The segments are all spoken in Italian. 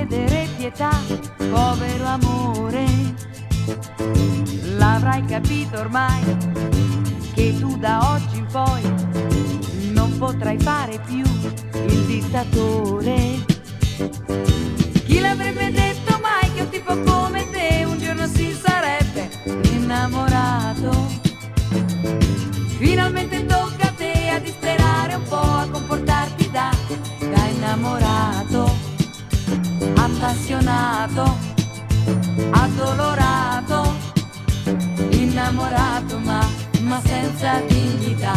chiedere pietà, povero amore. L'avrai capito ormai che tu da oggi in poi non potrai fare più il dittatore. Chi l'avrebbe detto mai che un tipo come te un giorno si sarebbe innamorato? Finalmente tocca a te a disperare un po', a comportarti da innamorato, appassionato, addolorato, innamorato ma senza dignità.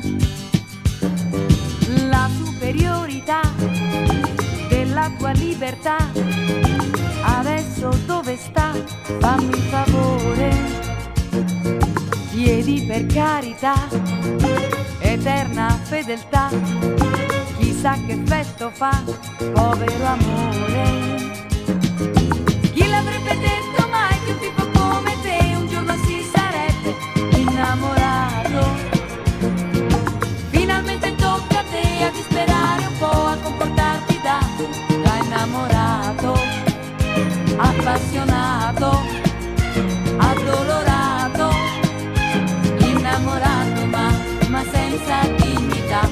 La superiorità della tua libertà adesso dove sta? Fammi il favore. Chiedi per carità eterna fedeltà, chissà che effetto fa, povero amore. Chi l'avrebbe detto mai che un tipo come te un giorno si sarebbe innamorato? Finalmente tocca a te a disperare un po', a comportarti da innamorato, appassionato, addolorato, innamorato ma senza dignità.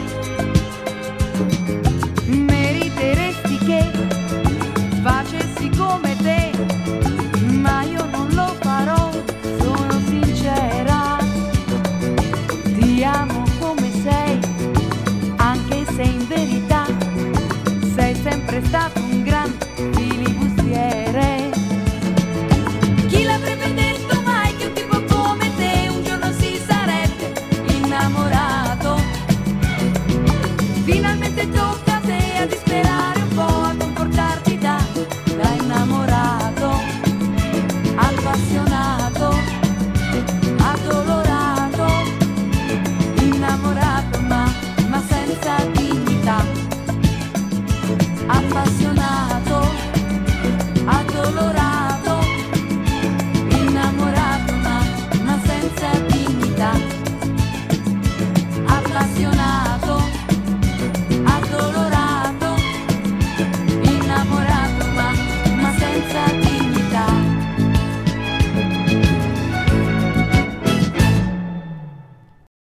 Meriteresti che facessi come te, ma io non lo farò, sono sincera. Ti amo come sei, anche se in verità sei sempre stato un gran filibustiere. Chi l'avrebbe detto mai che un tipo come te un giorno si sarebbe innamorato? Finalmente tocca a te a disperare un po', a comportarti da innamorato, appassionato, addolorato, innamorato ma senza dignità.